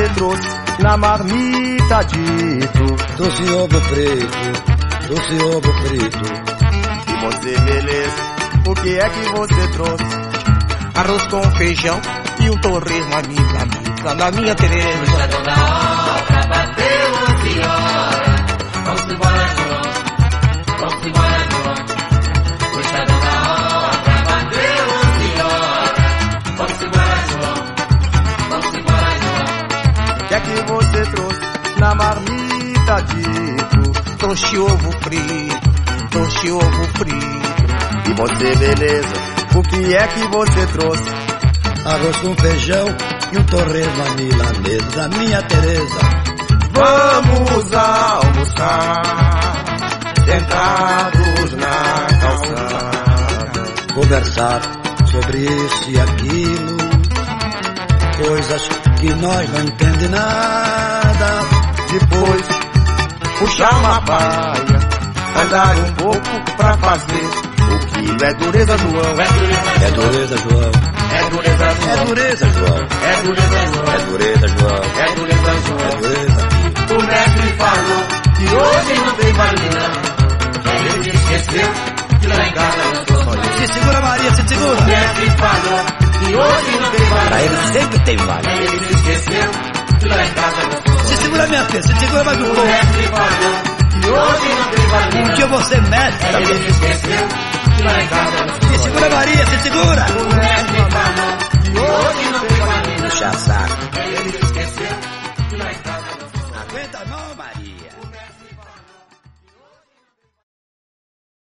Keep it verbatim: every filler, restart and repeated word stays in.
trouxe na marmita dito. Trouxe ovo preto, trouxe ovo preto. E você, beleza, o que é que você trouxe? Arroz com feijão e um torresmo amiga, amiga, na minha Tereza. O chegou da obra, bateu onze horas. Vamos embora, João, vamos embora, João. O chegou da obra, bateu onze horas. Vamos embora, João, vamos embora, João. O que é que você trouxe na marmita dito? Trouxe ovo frito, trouxe ovo frito. E você, beleza, o que é que você trouxe? Arroz com feijão e um torresmo à milanesa da minha Tereza. Vamos almoçar, sentados na calçada, Conversar sobre isso e aquilo, coisas que nós não entendemos nada. depois puxar uma paia, andar um pouco pra fazer o que é dureza, João. É dureza, João. É dureza, É João. dureza, João. É dureza, João. É dureza, João. É dureza, É João. dureza. O mestre falou que hoje não tem valina. Ele esqueceu que lá em casa eu sou só eu. Se segura, Maria, se O segura. mestre falou que hoje não tem Pra valina. ele sempre tem vale. Ele se esqueceu que lá em casa eu sou só Se eu. segura, minha filha, se segura mais um O pouco. mestre falou que hoje não tem valina. Um dia você mexe Ele também. se esqueceu que lá em casa eu sou Se só segura, Maria, se segura. eu. O mestre falou que hoje não tem valina. Puxa saco. Ele se esqueceu que lá em casa eu sou só eu. Aguenta a mão, Maria.